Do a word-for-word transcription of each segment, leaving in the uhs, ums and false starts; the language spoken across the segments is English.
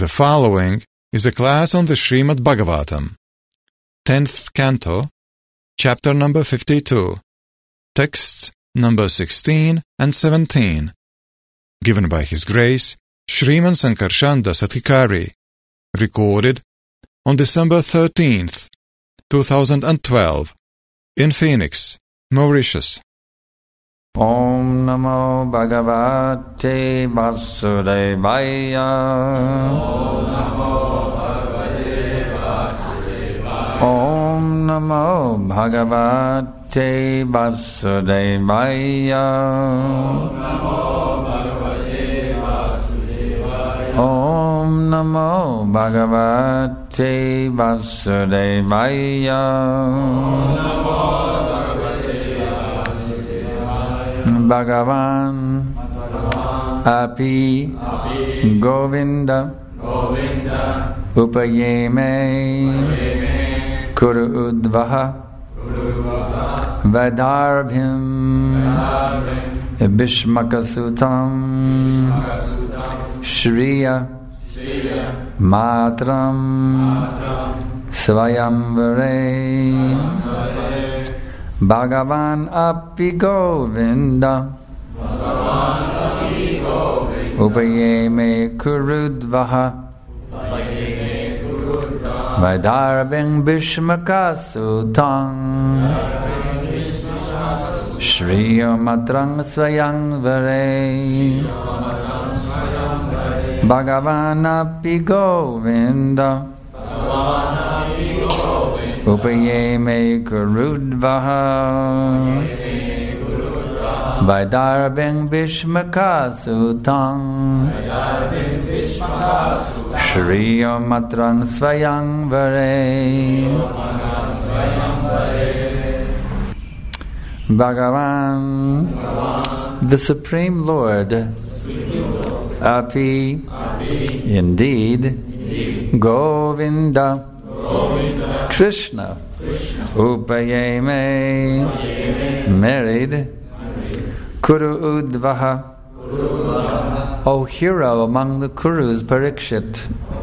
The following is a class on the Srimad Bhagavatam, tenth Canto, Chapter number fifty-two, Texts number sixteen and seventeen, given by His Grace, Shriman Sankarshan Sathikari, recorded on December thirteenth, two thousand twelve, in Phoenix, Mauritius. Om Namo Bhagavate Vasudevaya. Om Namo Bhagavate Vasudevaya. Om Namo Bhagavate Vasudevaya. Om Namo Bhagavate Vasudevaya. Bhagavan Api Govinda Upayeme Kuru Udvaha Vaidarbhim Bhishmakasutam Shriya Matram Svayamvare Bhagavan Api Govinda Upayeme Kurudvaha Vaidarbhim Bhishmakasutam Shriya Matrang Svayamvare Bhagavan Api Govinda Upayeme Kurudvaha Vaidarbhim Bhishmakasutam Shriya Matrang Svayamvare Bhagavan, the Supreme Lord, Api, indeed, Govinda, Krishna, Upayeme, married, Kuru Udvaha, O hero among the Kurus, Parikshit,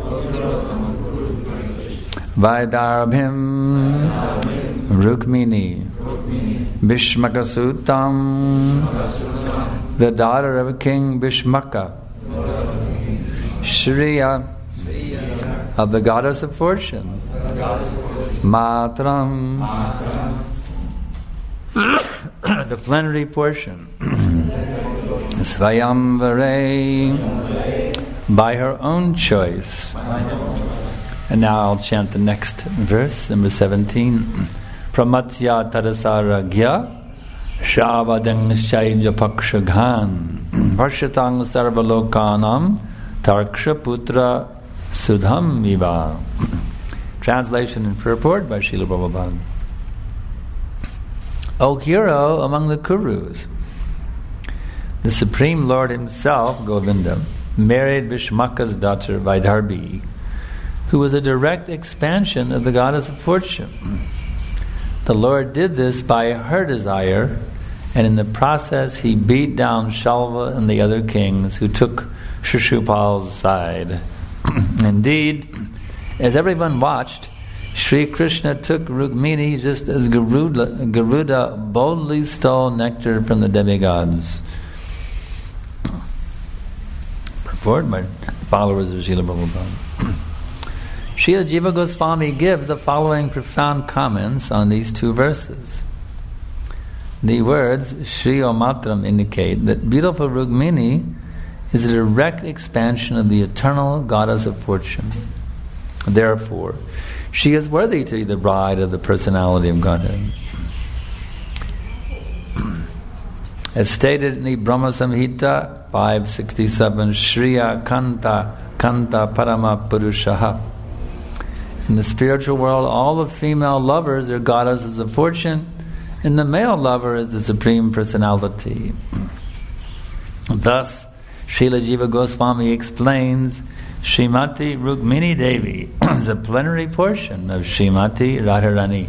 Vaidarbhim, Rukmini, Bhishmakasutam, the daughter of King Bhishmaka, Shriya, of the goddess of fortune, Matram, the plenary portion, Svayamvare, by her own choice. And now I'll chant the next verse, number seventeen. Pramatya tadasaragya shavadang shaija pakshaghan varshatang sarvalokanam tarksha putra sudham viva. Translation and purport by Srila Prabhupada. O hero among the Kurus, the Supreme Lord himself, Govinda, married Bhishmaka's daughter Vaidarbhi, who was a direct expansion of the goddess of fortune. The Lord did this by her desire, and in the process he beat down Shalva and the other kings who took Shishupal's side. Indeed, as everyone watched, Sri Krishna took Rukmini just as Garuda, Garuda boldly stole nectar from the demigods. Purport by followers of Srila Prabhupada. Srila Jiva Goswami gives the following profound comments on these two verses. The words Shriya Matram indicate that beautiful Rukmini is a direct expansion of the eternal goddess of fortune. Therefore, she is worthy to be the bride of the personality of Godhead. As stated in the Brahma Samhita five sixty-seven, Shriya Kanta Kanta Parama Purushaha. In the spiritual world, all the female lovers are goddesses of fortune, and the male lover is the Supreme Personality. Thus, Srila Jiva Goswami explains, Srimati Rukmini Devi is a plenary portion of Srimati Radharani.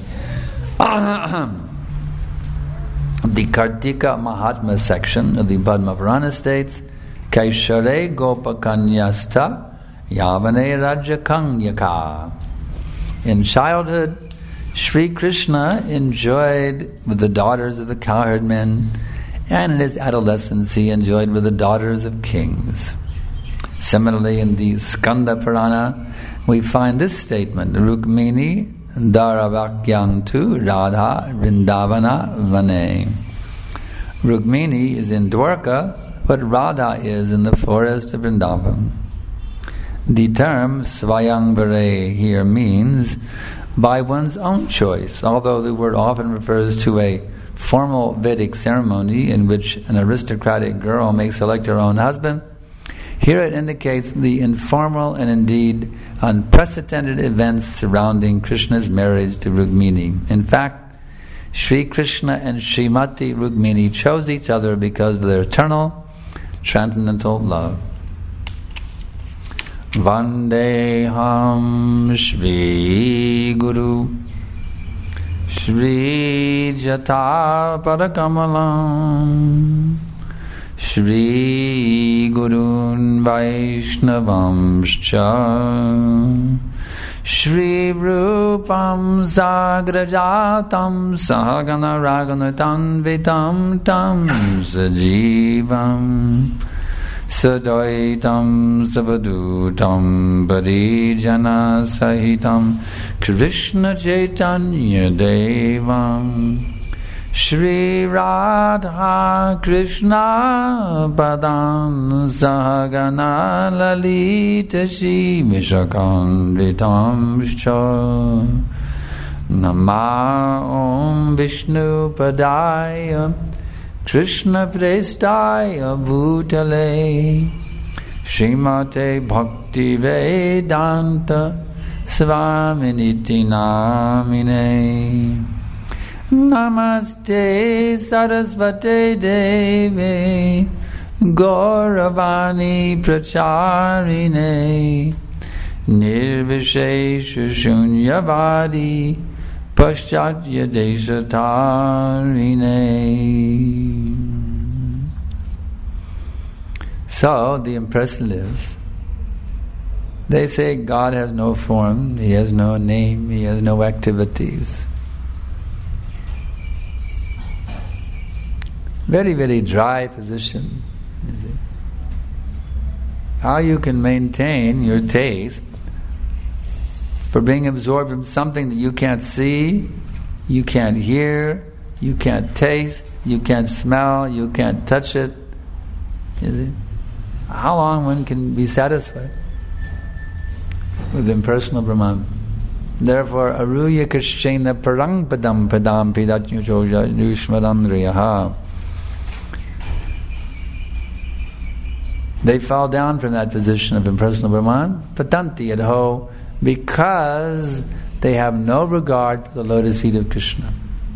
The Kartika Mahatma section of the Padma Purana states, Kaishare Gopakanyasta Yavane Rajakanyaka. In childhood, Sri Krishna enjoyed with the daughters of the cowherd men, and in his adolescence he enjoyed with the daughters of kings. Similarly, in the Skanda Purana, we find this statement, Rukmini Dharavakyantu Radha Vrindavana Vane. Rukmini is in Dwarka, but Radha is in the forest of Vrindavan. The term Svayamvare here means by one's own choice, although the word often refers to a formal Vedic ceremony in which an aristocratic girl may select her own husband. Here it indicates the informal and indeed unprecedented events surrounding Krishna's marriage to Rukmini. In fact, Sri Krishna and Srimati Rukmini chose each other because of their eternal, transcendental love. Vandeham Shri Guru Shri Jata Parakamalam Shri Gurun Vaishnavamscha Shri Rupam Sagrajatam Sahagana Raganatam Vitam Tam Sajivam Sadaitam Savadutam Parijana Sahitam Krishna Chaitanya Devam Shri Radha Krishna Padam Sahagana Lalita Shri Vishakam Scha Nama Om Vishnu Padaya Krishna Prestaya Bhutale Srimate Bhakti Vedanta Svaminiti Namine Namaste Sarasvate Devi Gauravani Pracharine Nirvishesha Shunyavadi Paschatya Desatarine. So the impression is, they say God has no form, He has no name, He has no activities. Very, very dry position. Is it? How you can maintain your taste for being absorbed in something that you can't see, you can't hear, you can't taste, you can't smell, you can't touch it. Is it? How long one can be satisfied with impersonal Brahman? Therefore, aruya krishna parang padam padam pidatnyujoja yushmadandriyaha. They fall down from that position of impersonal Brahman, patanti adho, because they have no regard for the lotus feet of Krishna.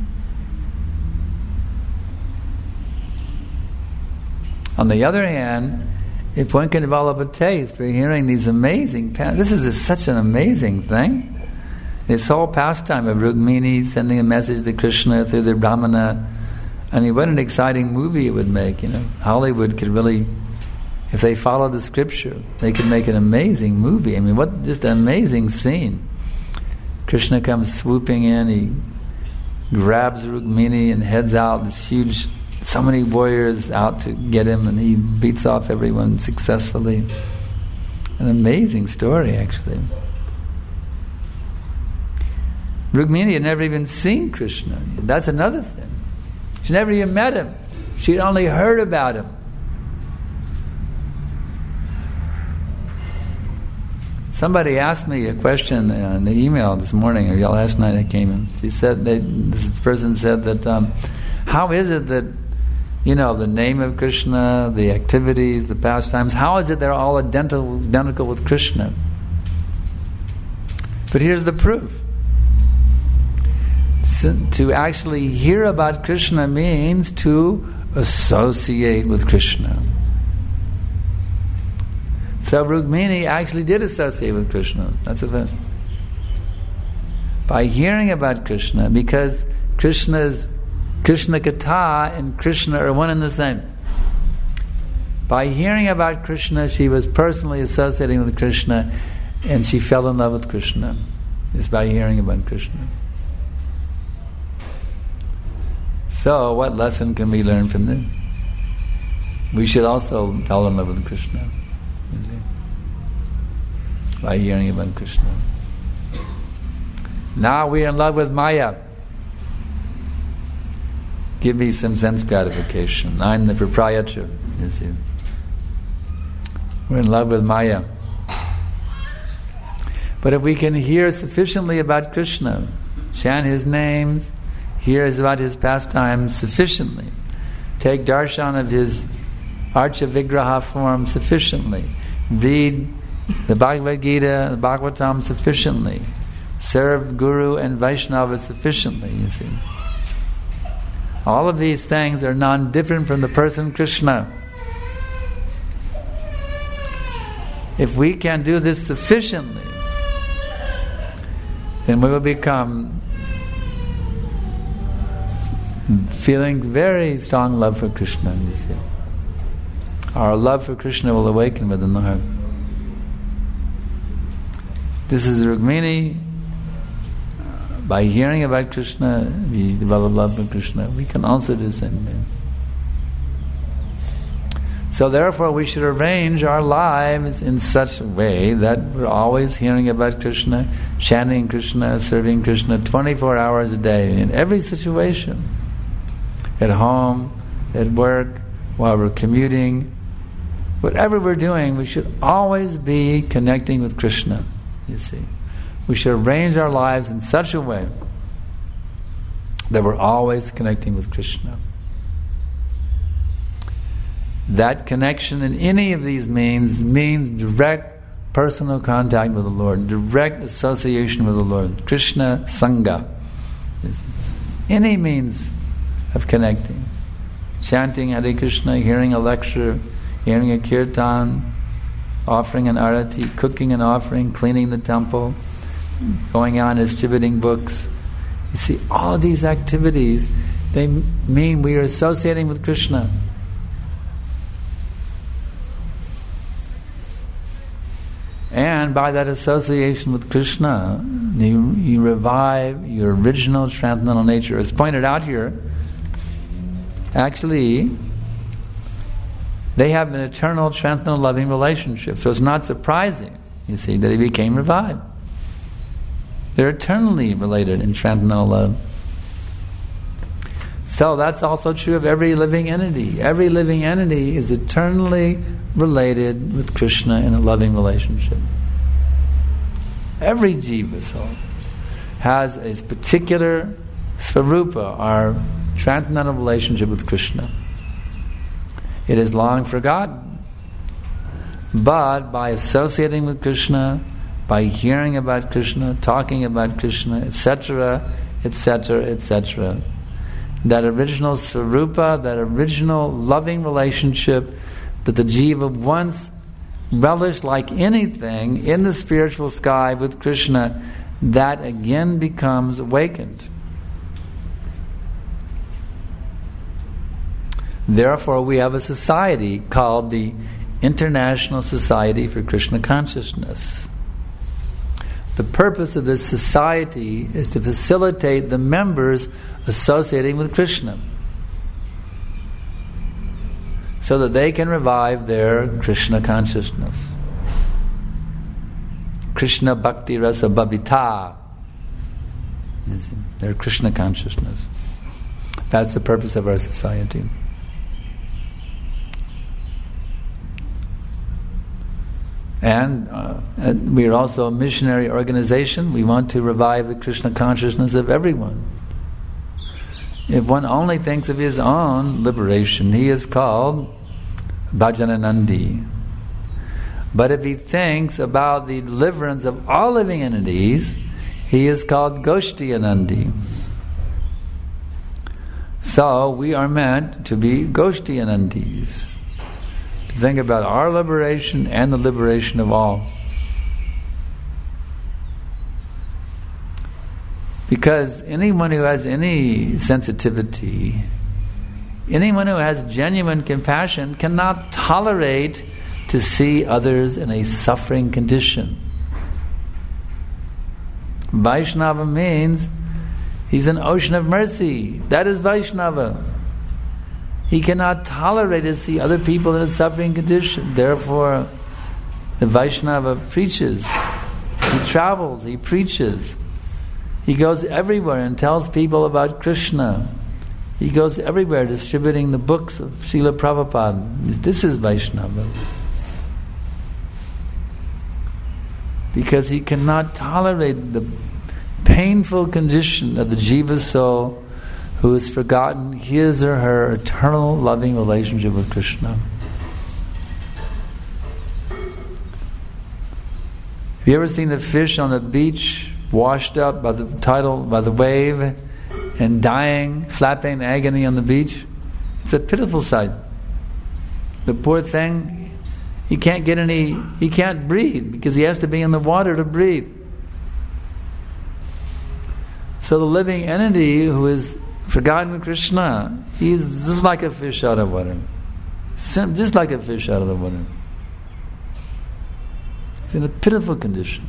On the other hand, if one can develop a taste for hearing these amazing, this is a, such an amazing thing. This whole pastime of Rukmini sending a message to Krishna through the Brahmana. I mean, what an exciting movie it would make. You know, Hollywood could really, if they follow the scripture, they could make an amazing movie. I mean, what just an amazing scene. Krishna comes swooping in, he grabs Rukmini and heads out, this huge, so many warriors out to get him, and he beats off everyone successfully. An amazing story, actually. Rukmini had never even seen Krishna. That's another thing. She never even met him. She'd only heard about him. Somebody asked me a question in the email this morning, or last night I came in. She said, they, this person said that, um, how is it that, you know, the name of Krishna, the activities, the pastimes, how is it they're all identical, identical with Krishna? But here's the proof. So, to actually hear about Krishna means to associate with Krishna. So Rukmini actually did associate with Krishna. That's a fact. By hearing about Krishna, because Krishna's Krishna Katha and Krishna are one and the same. By hearing about Krishna, she was personally associating with Krishna, and she fell in love with Krishna. It's by hearing about Krishna. So, what lesson can we learn from this? We should also fall in love with Krishna, you see, by hearing about Krishna. Now we are in love with Maya. Give me some sense gratification. I'm the proprietor, you see. We're in love with Maya. But if we can hear sufficiently about Krishna, chant his names, hear about his pastimes sufficiently, take darshan of his Archa Vigraha form sufficiently, read the Bhagavad Gita, the Bhagavatam sufficiently, serve Guru and Vaishnava sufficiently, you see. All of these things are non-different from the person Krishna. If we can do this sufficiently, then we will become feeling very strong love for Krishna, you see. Our love for Krishna will awaken within the heart. This is Rukmini. By hearing about Krishna, we develop love for Krishna. We can also do the same thing. So therefore we should arrange our lives in such a way that we're always hearing about Krishna, chanting Krishna, serving Krishna twenty-four hours a day in every situation. At home, at work, while we're commuting, whatever we're doing, we should always be connecting with Krishna, you see. We should arrange our lives in such a way that we're always connecting with Krishna. That connection in any of these means means direct personal contact with the Lord, direct association with the Lord, Krishna Sangha. Any means of connecting. Chanting Hare Krishna, hearing a lecture, hearing a kirtan, offering an arati, cooking an offering, cleaning the temple, going on distributing books. You see, all these activities, they mean we are associating with Krishna. And by that association with Krishna, you, you revive your original transcendental nature. As pointed out here, actually, they have an eternal transcendental loving relationship. So it's not surprising, you see, that he became revived. They're eternally related in transcendental love. So that's also true of every living entity. Every living entity is eternally related with Krishna in a loving relationship. Every jiva soul has a particular svarupa, our transcendental relationship with Krishna. It is long forgotten. But by associating with Krishna, by hearing about Krishna, talking about Krishna, et cetera, et cetera, et cetera, that original svarupa, that original loving relationship that the jiva once relished like anything in the spiritual sky with Krishna, that again becomes awakened. Therefore, we have a society called the International Society for Krishna Consciousness. The purpose of this society is to facilitate the members associating with Krishna, so that they can revive their Krishna consciousness. Krishna Bhakti Rasa Bhavita. Their Krishna consciousness. That's the purpose of our society. And uh, we are also a missionary organization. We want to revive the Krishna consciousness of everyone. If one only thinks of his own liberation, he is called Bhajananandi. But if he thinks about the deliverance of all living entities, he is called Goshtiyanandi. So we are meant to be Goshtiyanandis, to think about our liberation and the liberation of all. Because anyone who has any sensitivity Anyone who has genuine compassion cannot tolerate to see others in a suffering condition. Vaishnava means he's an ocean of mercy. That is Vaishnava. He cannot tolerate to see other people in a suffering condition. Therefore, the Vaishnava preaches. He travels, he preaches. He goes everywhere and tells people about Krishna. He goes everywhere distributing the books of Srila Prabhupada. This is Vaishnava. Because he cannot tolerate the painful condition of the jiva soul who has forgotten his or her eternal loving relationship with Krishna. Have you ever seen a fish on the beach washed up by the tidal, by the wave, and dying, flapping the agony on the beach? It's a pitiful sight. The poor thing, he can't get any, he can't breathe because he has to be in the water to breathe. So the living entity who is forgotten Krishna, he's just like a fish out of water. Just like a fish out of the water. He's in a pitiful condition.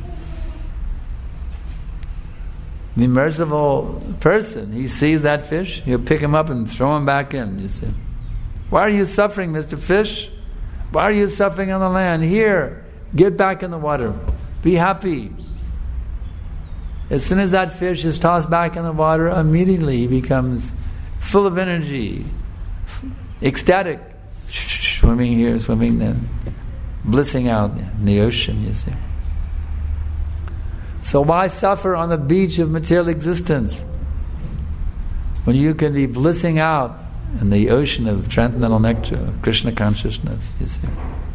The merciful person, he sees that fish, he'll pick him up and throw him back in. You see, why are you suffering, Mister Fish? Why are you suffering on the land? Here, get back in the water. Be happy. As soon as that fish is tossed back in the water, immediately he becomes full of energy, ecstatic, swimming here, swimming there, blissing out in the ocean, you see. So why suffer on the beach of material existence when you can be blissing out in the ocean of transcendental nectar, of Krishna consciousness, you see?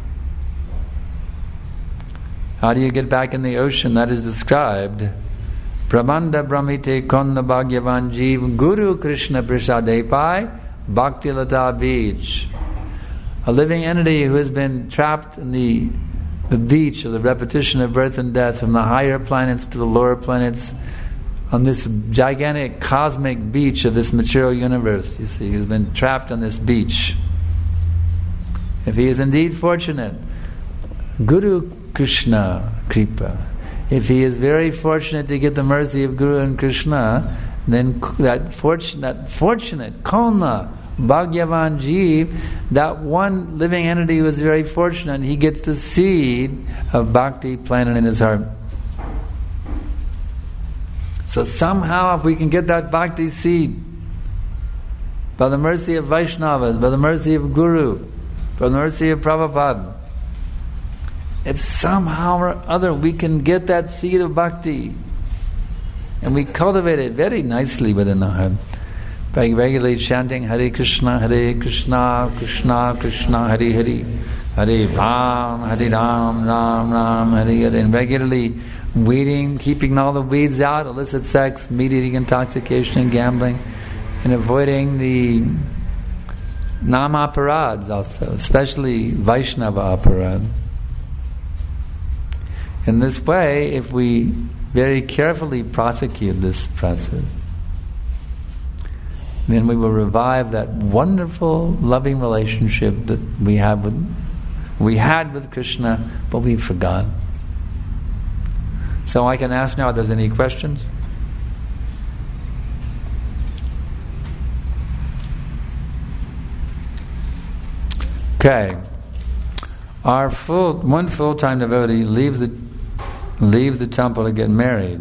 How do you get back in the ocean? That is described. Brahmanda Brahmite Konda Bhagyavan Jeev Guru Krishna Prasade Pai Bhakti Lata Beach. A living entity who has been trapped in the the beach of the repetition of birth and death, from the higher planets to the lower planets, on this gigantic cosmic beach of this material universe, you see, he's been trapped on this beach. If he is indeed fortunate, Guru Krishna Kripa, if he is very fortunate to get the mercy of Guru and Krishna, then that fortunate, that fortunate Kona Bhagyavan Jeev, that one living entity who is very fortunate, he gets the seed of bhakti planted in his heart. So somehow if we can get that bhakti seed, by the mercy of Vaishnavas, by the mercy of Guru, by the mercy of Prabhupada, if somehow or other we can get that seed of bhakti, and we cultivate it very nicely within the heart, by regularly chanting Hare Krishna, Hare Krishna, Krishna Krishna, Hare Hare, Hare Ram, Hare Ram, Ram Ram, Hare Hare, and regularly weeding, keeping all the weeds out, illicit sex, meat eating, intoxication, and gambling, and avoiding the nam-aparads also, especially Vaishnava aparad. In this way, if we very carefully prosecute this process, then we will revive that wonderful, loving relationship that we have with, we had with Krishna, but we forgot. So I can ask now if there's any questions. Okay. Our full one full-time devotee leaves the leaves the temple to get married.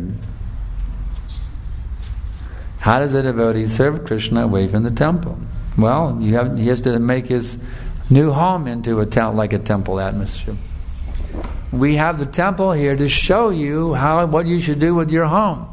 How does a devotee serve Krishna away from the temple? Well, you have, he has to make his new home into a temple, like a temple atmosphere. We have the temple here to show you how what you should do with your home.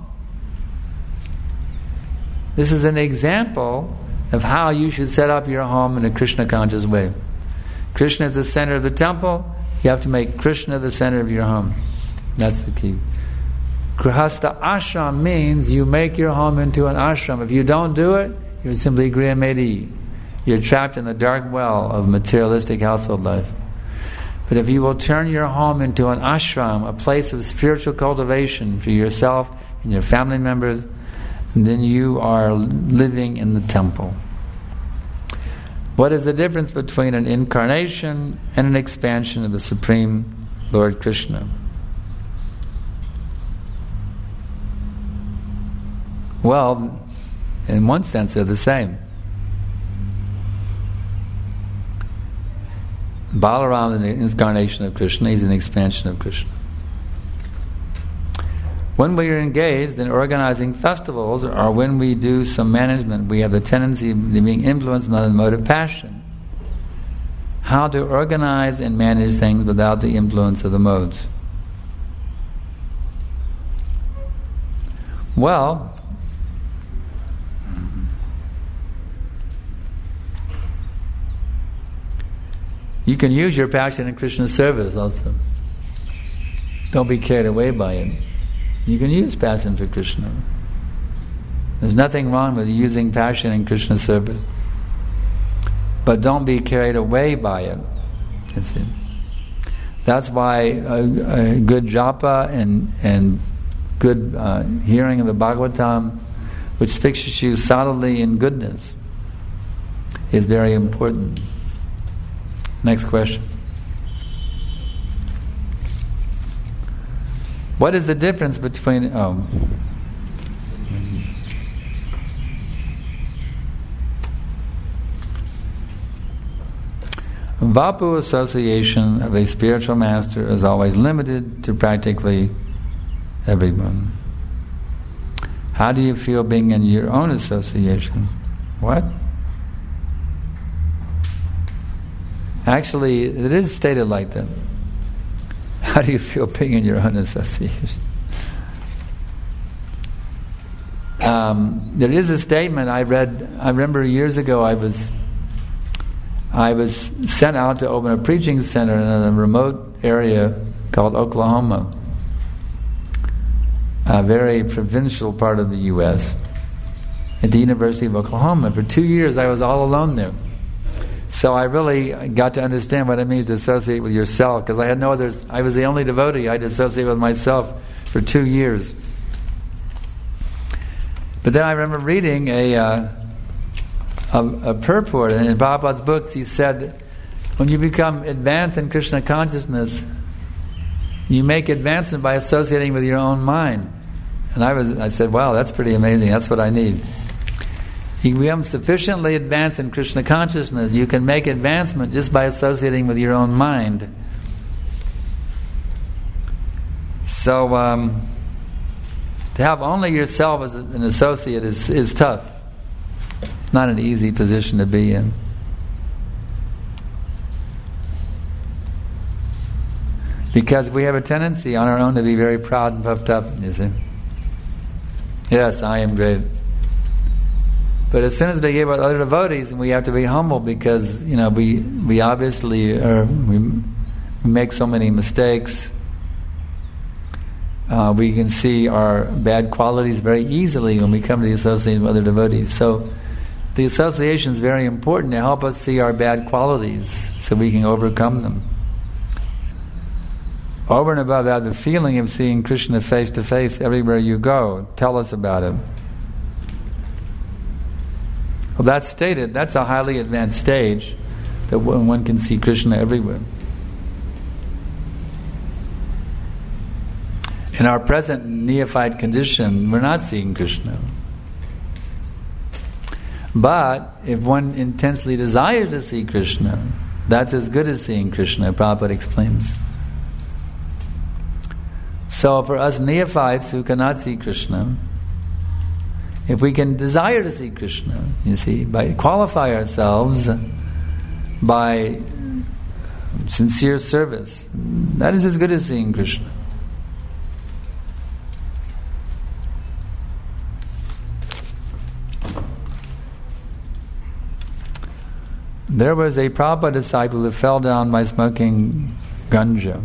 This is an example of how you should set up your home in a Krishna conscious way. Krishna is the center of the temple. You have to make Krishna the center of your home. That's the key. Grihastha ashram means you make your home into an ashram. If you don't do it, you're simply grihamaiti. You're trapped in the dark well of materialistic household life. But if you will turn your home into an ashram, a place of spiritual cultivation for yourself and your family members, then you are living in the temple. What is the difference between an incarnation and an expansion of the Supreme Lord Krishna? Well, in one sense they're the same. Balaram is an incarnation of Krishna, he's an expansion of Krishna. When we are engaged in organizing festivals, or when we do some management, we have the tendency of being influenced by the mode of passion. How to organize and manage things without the influence of the modes? Well, you can use your passion in Krishna's service also. Don't be carried away by it. You can use passion for Krishna. There's nothing wrong with using passion in Krishna's service. But don't be carried away by it. You see. That's why a, a good japa and, and good uh, hearing of the Bhagavatam, which fixes you solidly in goodness, is very important. Next question. What is the difference between... Oh. Vapu association of a spiritual master is always limited to practically everyone. How do you feel being in your own association? What? Actually, it is stated like that. How do you feel being in your own association? Um, there is a statement I read. I remember years ago. I was I was sent out to open a preaching center in a remote area called Oklahoma, a very provincial part of the U S, at the University of Oklahoma. For two years, I was all alone there. So I really got to understand what it means to associate with yourself, because I had no others. I was the only devotee. I had to associate with myself for two years. But then I remember reading a uh, a, a purport, and in Prabhupada's books he said, when you become advanced in Krishna consciousness, you make advancement by associating with your own mind. And I was, I said, wow, that's pretty amazing. That's what I need. You become sufficiently advanced in Krishna consciousness, you can make advancement just by associating with your own mind. So, um, to have only yourself as an associate is, is tough. Not an easy position to be in. Because we have a tendency on our own to be very proud and puffed up, you see. Yes, I am great. But as soon as we get with other devotees, we have to be humble, because you know we we obviously are we, we make so many mistakes. Uh, we can see our bad qualities very easily when we come to the association with other devotees. So the association is very important to help us see our bad qualities, so we can overcome them. Over and above that, the feeling of seeing Krishna face to face everywhere you go. Tell us about it. Well, that's stated. That's a highly advanced stage, that one can see Krishna everywhere. In our present neophyte condition, we're not seeing Krishna. But if one intensely desires to see Krishna, that's as good as seeing Krishna, Prabhupada explains. So for us neophytes who cannot see Krishna, if we can desire to see Krishna, you see, by qualify ourselves by sincere service, that is as good as seeing Krishna. There was a Prabhupada disciple who fell down by smoking ganja.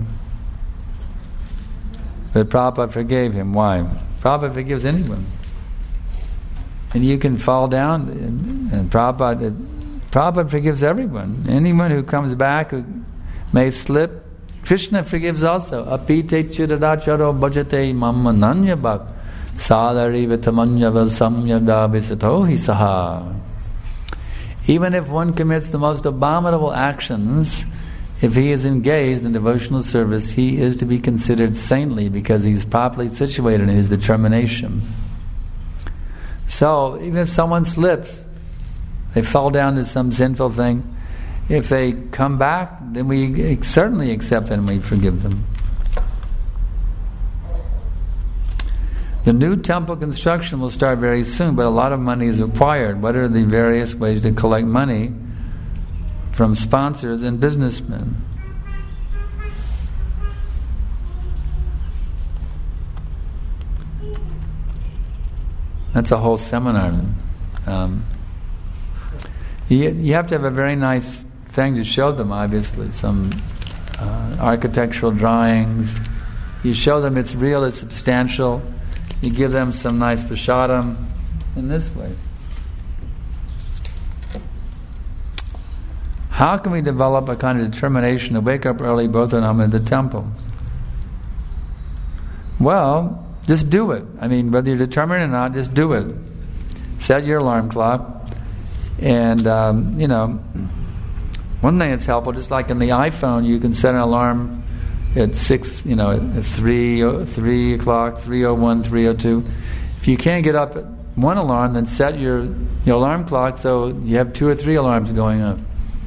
But Prabhupada forgave him. Why? Prabhupada forgives anyone. And you can fall down, and, and Prabhupada, Prabhupada forgives everyone. Anyone who comes back, who may slip, Krishna forgives also. Apite chidadacharo bhajate mammananya bhak sadari vitamanya valsamya davisato hi saha. Even if one commits the most abominable actions, if he is engaged in devotional service, he is to be considered saintly because he's properly situated in his determination. So, even if someone slips, they fall down to some sinful thing, if they come back, then we certainly accept them and we forgive them. The new temple construction will start very soon, but a lot of money is required. What are the various ways to collect money from sponsors and businessmen? That's a whole seminar. Um, you, you have to have a very nice thing to show them, obviously. Some uh, architectural drawings. You show them it's real, it's substantial. You give them some nice prasadam in this way. How can we develop a kind of determination to wake up early both at home and at the temple? Well, just do it. I mean, whether you're determined or not, just do it. Set your alarm clock. And, um, you know, one thing that's helpful, just like in the iPhone, you can set an alarm at six, you know, at three, three o'clock, three oh one, three oh two. If you can't get up at one alarm, then set your, your alarm clock so you have two or three alarms going up.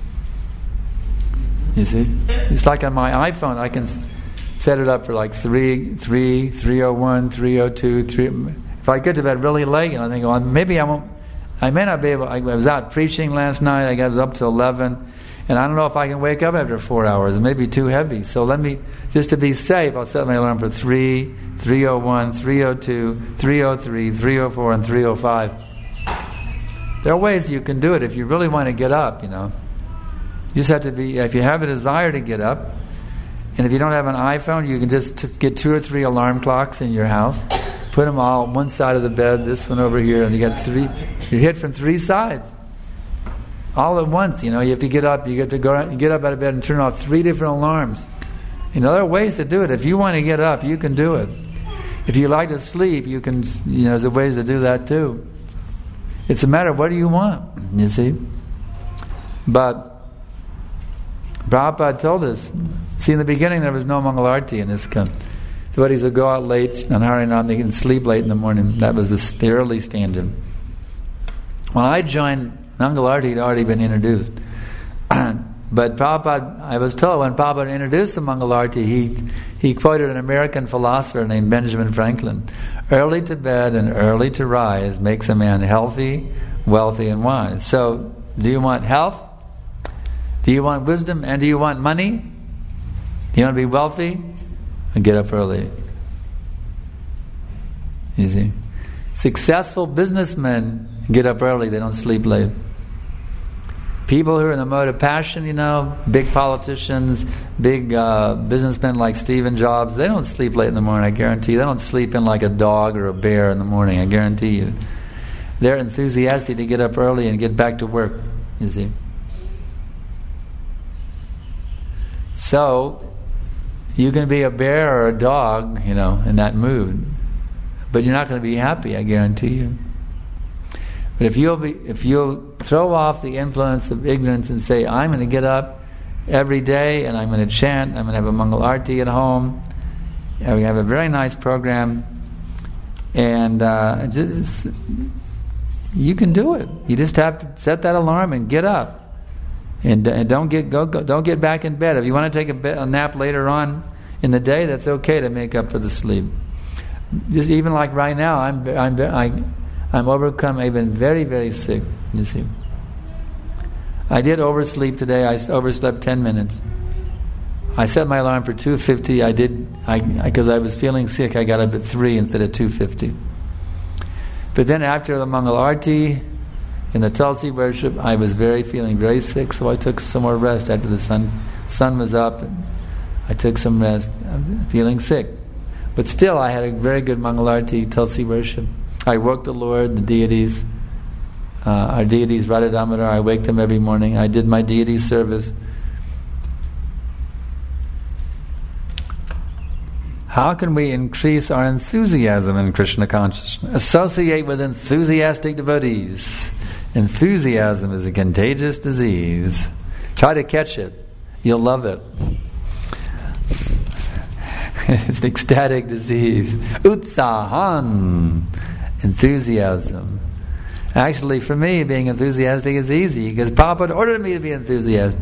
You see? It's like on my iPhone, I can set it up for like three, three, three oh one, three oh two, three. If I get to bed really late, and I think, well, maybe I won't, I may not be able, I was out preaching last night, I got up to eleven, and I don't know if I can wake up after four hours. It may be too heavy. So let me, just to be safe, I'll set my alarm for three, three oh one, three oh two, three oh three, three oh four, and three oh five. There are ways you can do it if you really want to get up, you know. You just have to be, if you have a desire to get up, and if you don't have an iPhone, you can just, just get two or three alarm clocks in your house, put them all on one side of the bed, this one over here, and you got three, you're hit from three sides. All at once, you know, you have to get up, you get to go, you get up out of bed and turn off three different alarms. You know, there are ways to do it. If you want to get up, you can do it. If you like to sleep, you can, you know, there's ways to do that too. It's a matter of what do you want, you see. But Prabhupada told us, see, in the beginning there was no Mangalarti in this country. So what, he would go out late on Harinam, they can sleep late in the morning. That was the, the early standard. When I joined, Mangalarti had already been introduced. But Prabhupada, I was told when Prabhupada introduced the Mangalarti, he, he quoted an American philosopher named Benjamin Franklin. Early to bed and early to rise makes a man healthy, wealthy, and wise. So, do you want health? Do you want wisdom? And do you want money? Do you want to be wealthy? And get up early. You see? Successful businessmen get up early, they don't sleep late. People who are in the mode of passion, you know, big politicians, big uh, businessmen like Stephen Jobs, they don't sleep late in the morning, I guarantee you. They don't sleep in like a dog or a bear in the morning, I guarantee you. They're enthusiastic to get up early and get back to work, you see. So, you can be a bear or a dog, you know, in that mood. But you're not going to be happy, I guarantee you. But if you'll be, if you'll throw off the influence of ignorance and say, I'm going to get up every day and I'm going to chant, I'm going to have a Mangal Arti at home, and we have a very nice program, and uh, just, you can do it. You just have to set that alarm and get up, and, and don't get go, go don't get back in bed. If you want to take a, bed, a nap later on in the day, that's okay to make up for the sleep. Just even like right now, I'm I'm I. I'm overcome. I've been very, very sick. You see, I did oversleep today. I overslept ten minutes. I set my alarm for two fifty. I did, I because I, I was feeling sick. I got up at three instead of two fifty. But then after the Mangal Arti in the Tulsi worship, I was very feeling very sick. So I took some more rest after the sun sun was up. And I took some rest. I'm feeling sick, but still, I had a very good Mangal Arti Tulsi worship. I woke the Lord, the deities, uh, our deities, Radha Damodar, I wake them every morning. I did my deity service. How can we increase our enthusiasm in Krishna consciousness? Associate with enthusiastic devotees. Enthusiasm is a contagious disease. Try to catch it. You'll love it. It's an ecstatic disease. Utsahan. Enthusiasm. Actually, for me, being enthusiastic is easy because Prabhupada ordered me to be enthusiastic.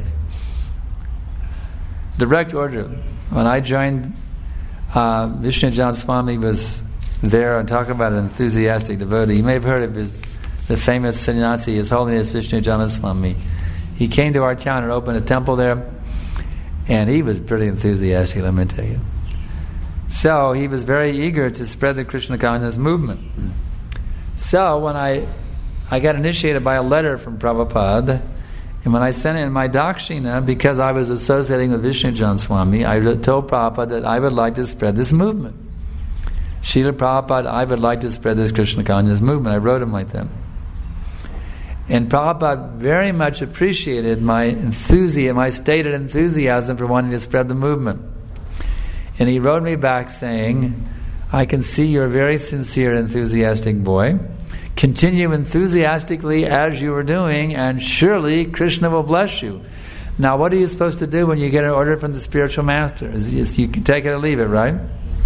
Direct order. When I joined, uh, Vishnu Swami was there and talking about an enthusiastic devotee. You may have heard of his, the famous sannyasi, His Holiness Vishnu Swami. He came to our town and opened a temple there, and he was pretty enthusiastic, let me tell you. So he was very eager to spread the Krishna consciousness movement. So when I I got initiated by a letter from Prabhupada, and when I sent in my dakshina, because I was associating with Vishnu Swami, I told Prabhupada that I would like to spread this movement. Srila Prabhupada, I would like to spread this Krishna consciousness movement. I wrote him like that. And Prabhupada very much appreciated my enthusiasm, my stated enthusiasm for wanting to spread the movement. And he wrote me back saying, I can see you're a very sincere, enthusiastic boy. Continue enthusiastically as you were doing, and surely Krishna will bless you. Now, what are you supposed to do when you get an order from the spiritual master? You can take it or leave it, right?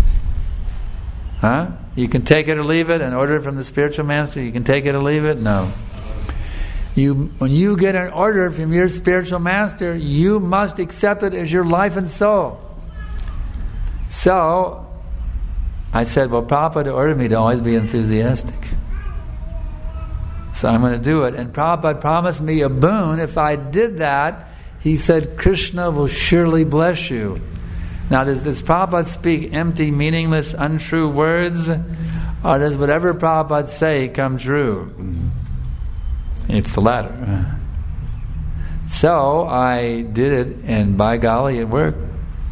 Huh? You can take it or leave it, an order from the spiritual master, you can take it or leave it? No. You, when you get an order from your spiritual master, you must accept it as your life and soul. So, I said, well, Prabhupada ordered me to always be enthusiastic. So I'm going to do it. And Prabhupada promised me a boon. If I did that, he said, Krishna will surely bless you. Now, does, does Prabhupada speak empty, meaningless, untrue words? Or does whatever Prabhupada say come true? It's the latter. So I did it, and by golly, it worked.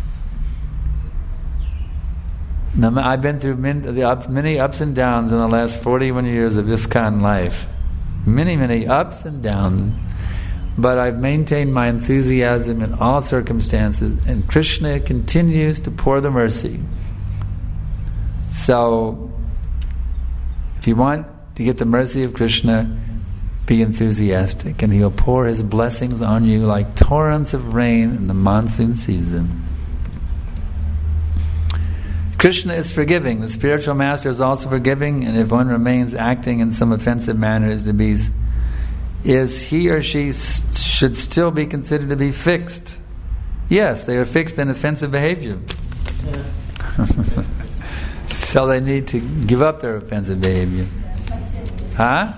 Now, I've been through many ups and downs in the last forty-one years of ISKCON life. Many, many ups and downs. But I've maintained my enthusiasm in all circumstances, and Krishna continues to pour the mercy. So, if you want to get the mercy of Krishna, be enthusiastic, and He'll pour His blessings on you like torrents of rain in the monsoon season. Krishna is forgiving. The spiritual master is also forgiving, and if one remains acting in some offensive manner, is to be, is he or she st- should still be considered to be fixed. Yes, they are fixed in offensive behavior. Yeah. So they need to give up their offensive behavior. Huh?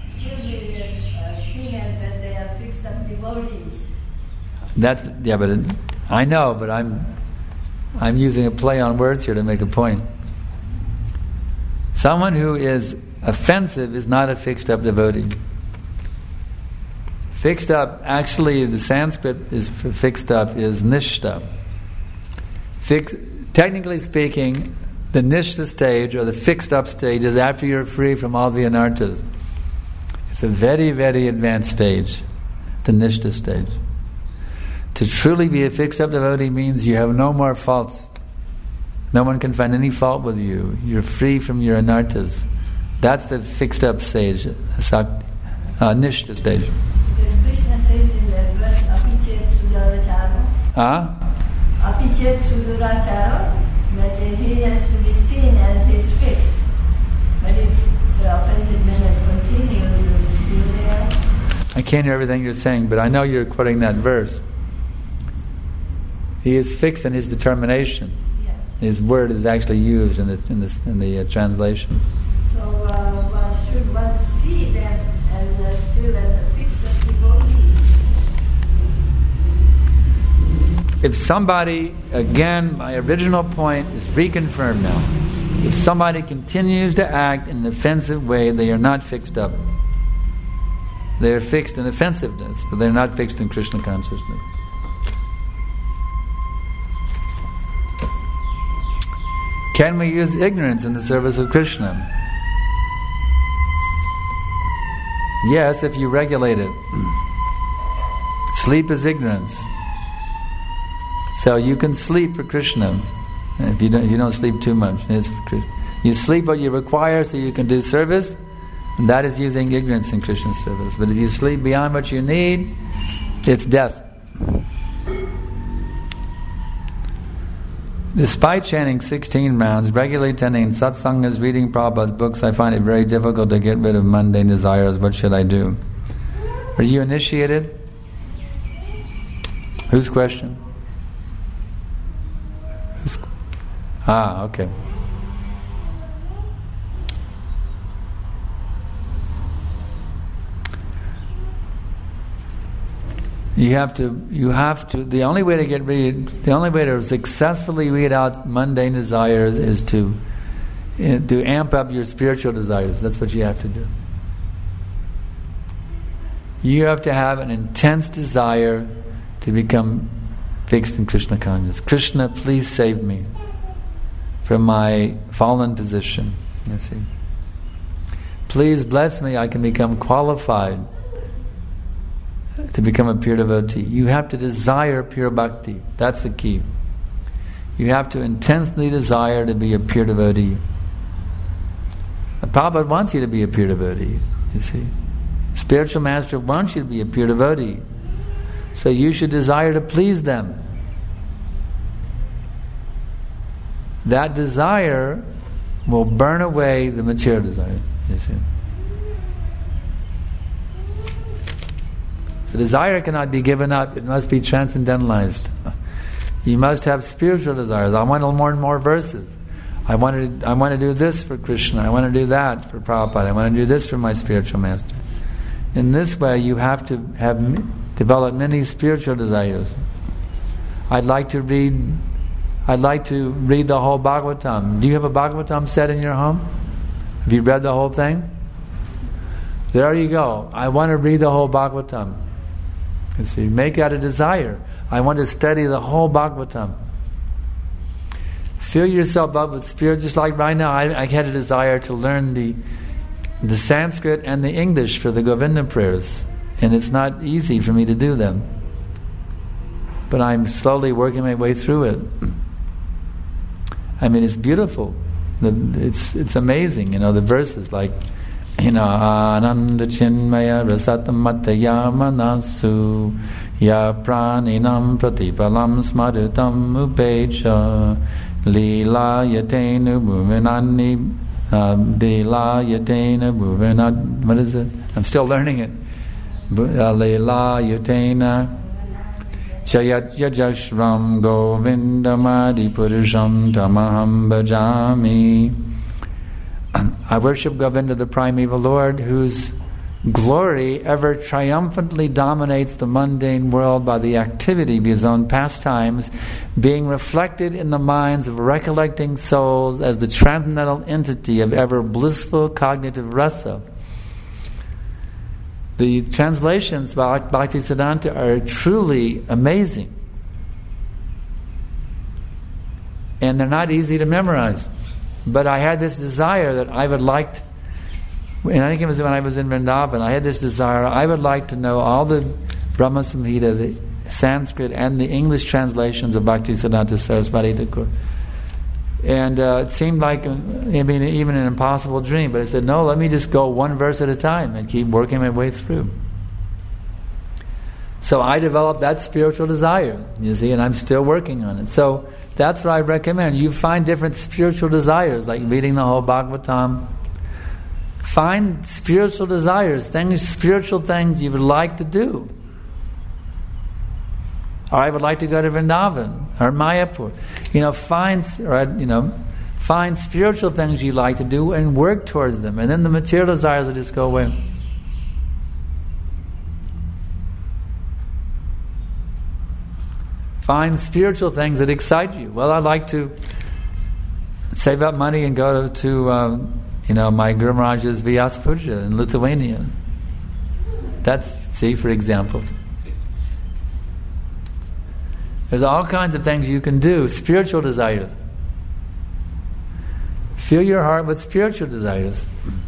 That's, yeah, but it, I know, but I'm I'm using a play on words here to make a point. Someone who is offensive is not a fixed up devotee. Fixed up, actually the Sanskrit is for fixed up is nishta. Fix, technically speaking, the nishta stage or the fixed up stage is after you're free from all the anarthas. It's a very, very advanced stage, the nishta stage. To truly be a fixed up devotee means you have no more faults. No one can find any fault with you. You're free from your anarthas. That's the fixed up stage, sakti, uh, nishta stage. Because Krishna says in that verse, Apichet Suduracharo. Ah? Apichet Suduracharo, that he has to be seen as he's fixed. But if the offensive manner continues, still there. I can't hear everything you're saying, but I know you're quoting that verse. He is fixed in his determination. Yeah. His word is actually used in the in the in the uh, translation. So, uh, one should one see them as uh, still as a fixed devotees? If somebody, again, my original point is reconfirmed now. If somebody continues to act in an offensive way, they are not fixed up. They are fixed in offensiveness, but they're not fixed in Krishna consciousness. Can we use ignorance in the service of Krishna? Yes, if you regulate it. Sleep is ignorance. So you can sleep for Krishna. If you don't, you don't sleep too much. It's for Krishna. You sleep what you require so you can do service, And that is using ignorance in Krishna service. But if you sleep beyond what you need, it's death. Despite chanting sixteen rounds, regularly attending satsangas, reading Prabhupada's books, I find it very difficult to get rid of mundane desires. What should I do? Are you initiated? Whose question? Who's, ah, okay. You have to, you have to, the only way to get rid, the only way to successfully weed out mundane desires is to, to amp up your spiritual desires. That's what you have to do. You have to have an intense desire to become fixed in Krishna consciousness. Krishna, please save me from my fallen position. You see. Please bless me, I can become qualified to become a pure devotee. You have to desire pure bhakti. That's the key. You have to intensely desire to be a pure devotee. The Prabhupada wants you to be a pure devotee, you see. Spiritual master wants you to be a pure devotee. So you should desire to please them. That desire will burn away the material desire, you see. The desire cannot be given up. It must be transcendentalized. You must have spiritual desires. I want more and more verses. I want to, I want to do this for Krishna. I want to do that for Prabhupada. I want to do this for my spiritual master. In this way, you have to have develop many spiritual desires. I'd like to read. I'd like to read the whole Bhagavatam. Do you have a Bhagavatam set in your home? Have you read the whole thing? There you go. I want to read the whole Bhagavatam. You see, make that a desire. I want to study the whole Bhagavatam. Fill yourself up with spirit, just like right now. I, I had a desire to learn the the Sanskrit and the English for the Govinda prayers, and it's not easy for me to do them. But I'm slowly working my way through it. I mean, it's beautiful. The, it's it's amazing. You know, the verses like, you know, Ananda Chinmaya Rasatam Mataya Manasu Ya Praninam Pratipalam Smarutam Upecha Lila Yatenu Bhuvanani Lila Yatena Bhuvanat. What is it? I'm still learning it. Lila Yatena Chayat Yajashram Govindamadi Purusham Tamaham Bhajami. I worship Govinda, the primeval Lord, whose glory ever triumphantly dominates the mundane world by the activity of his own pastimes, being reflected in the minds of recollecting souls as the transcendental entity of ever blissful cognitive rasa. The translations by Bhaktisiddhanta are truly amazing. And they're not easy to memorize. But I had this desire that I would like to, and I think it was when I was in Vrindavan, I had this desire, I would like to know all the Brahma Samhita, the Sanskrit and the English translations of Bhaktisiddhanta Saraswati Thakur. And uh, it seemed like, I mean, even an impossible dream, but I said, no, let me just go one verse at a time and keep working my way through. So I developed that spiritual desire, you see, and I'm still working on it. So that's what I recommend. You find different spiritual desires, like reading the whole Bhagavatam. Find spiritual desires, things, spiritual things you would like to do. Or I would like to go to Vrindavan or Mayapur. You know, find or you know, find spiritual things you like to do and work towards them, and then the material desires will just go away. Find spiritual things that excite you. Well, I'd like to save up money and go to, to um, you know, my Guru Maharaj's Vyasa Puja in Lithuania. That's, see, for example. There's all kinds of things you can do. Spiritual desires. Fill your heart with spiritual desires.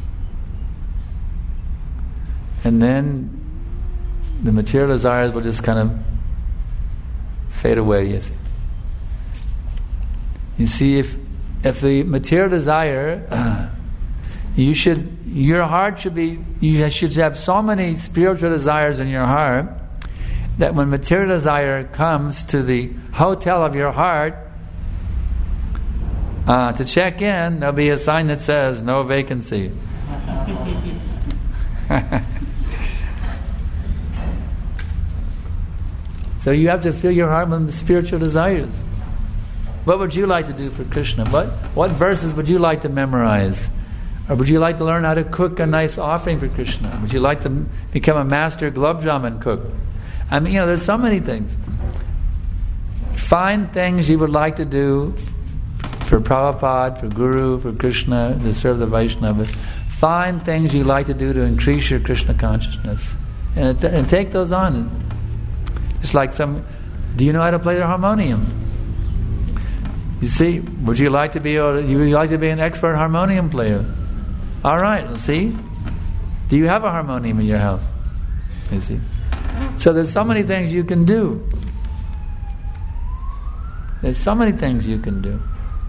And then the material desires will just kind of fade away, you see. You see, if if the material desire, uh, You should, your heart should be, you should have so many spiritual desires in your heart that when material desire comes to the hotel of your heart uh, to check in, there'll be a sign that says no vacancy. So you have to fill your heart with spiritual desires. What would you like to do for Krishna? What what verses would you like to memorize? Or would you like to learn how to cook a nice offering for Krishna? Would you like to become a master gulab jamun cook? I mean, you know, there's so many things. Find things you would like to do for Prabhupada, for Guru, for Krishna, to serve the Vaishnavas. Find things you like to do to increase your Krishna consciousness. And, and take those on. Just like some, do you know how to play the harmonium? You see, would you like to be able to, you would like to be an expert harmonium player? All right, see? Do you have a harmonium in your house? You see? So there's so many things you can do. There's so many things you can do.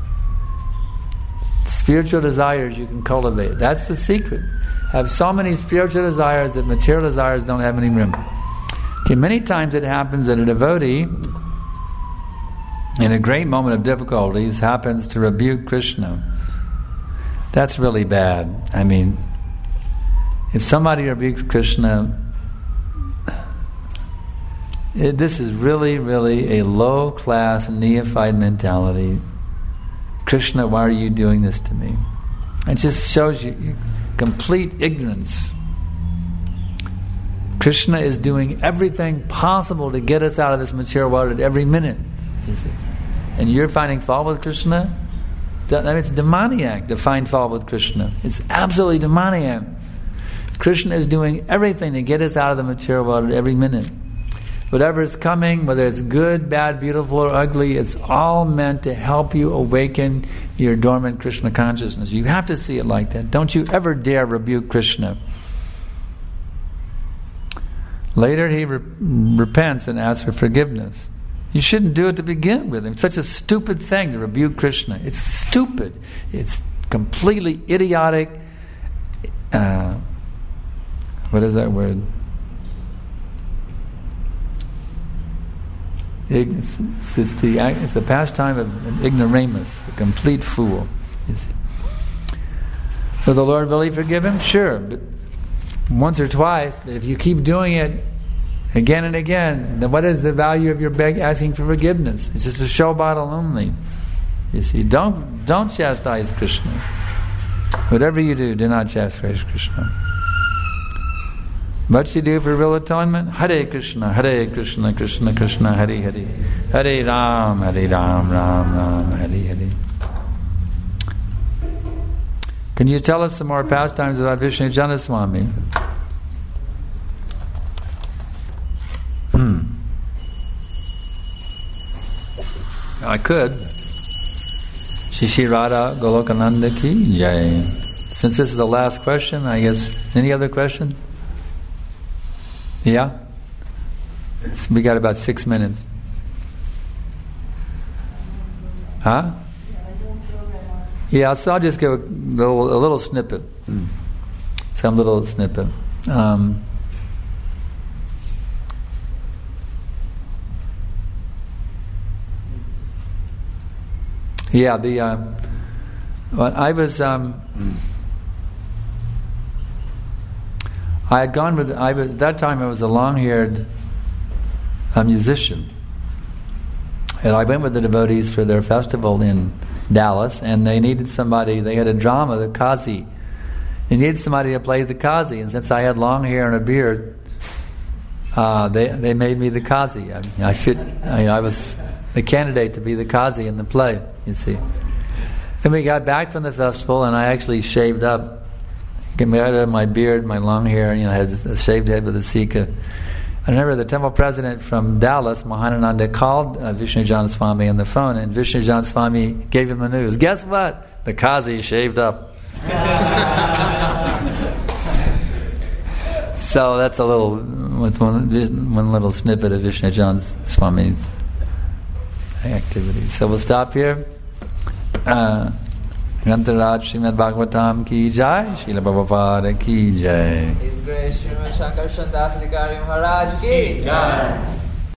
Spiritual desires you can cultivate. That's the secret. Have so many spiritual desires that material desires don't have any room. Okay, many times it happens that a devotee, in a great moment of difficulties, happens to rebuke Krishna. That's really bad. I mean, if somebody rebukes Krishna, it, this is really, really a low-class neophyte mentality. Krishna, why are you doing this to me? It just shows you complete ignorance. Krishna is doing everything possible to get us out of this material world at every minute. You see? And you're finding fault with Krishna? I mean, it's demoniac to find fault with Krishna. It's absolutely demoniac. Krishna is doing everything to get us out of the material world at every minute. Whatever is coming, whether it's good, bad, beautiful, or ugly, it's all meant to help you awaken your dormant Krishna consciousness. You have to see it like that. Don't you ever dare rebuke Krishna. Later he re- repents and asks for forgiveness. You shouldn't do it to begin with. It's such a stupid thing to rebuke Krishna. It's stupid. It's completely idiotic. Uh, what is that word? It's, it's, the, it's the pastime of an ignoramus, a complete fool. You see. Will the Lord really forgive him? Sure, but once or twice. But if you keep doing it again and again, then what is the value of your beg asking for forgiveness? It's just a show bottle only. You see, don't don't chastise Krishna. Whatever you do, do not chastise Krishna. What you do for real atonement? Hare Krishna, Hare Krishna, Krishna Krishna, Hare Hare, Hare Ram, Hare Ram, Ram Ram, Hare Hare. Can you tell us some more pastimes about Vishnu Janaswami? Hmm. I could. Shri Radha Golokananda ki jai. Since this is the last question, I guess, any other question? Yeah? We got about six minutes. Huh? Yeah, so I'll just give a little, a little snippet. Some little snippet. Um, yeah, the uh, well, I was um, I had gone with I was, at that time I was a long-haired uh, musician, and I went with the devotees for their festival in Dallas, and they needed somebody. They had a drama, the Kazi. They needed somebody to play the Kazi, and since I had long hair and a beard, uh, they they made me the Kazi. I, I fit. I, I was the candidate to be the Kazi in the play. You see. Then we got back from the festival, and I actually shaved up. Get rid of my beard, my long hair. You know, I had a shaved head with a sika. I remember the temple president from Dallas, Mahanananda, called uh, Vishnu Janaswami on the phone, and Vishnu Janaswami gave him the news. Guess what? The Kazi shaved up. So that's a little, with one, one little snippet of Vishnu Janaswami's activity. So we'll stop here. Uh, Grantaraj Srimad Bhagavatam ki jai, Srila Prabhupada ki jai. His Grace Srimad Shankar Shantas Adhikari Maharaj ki jai.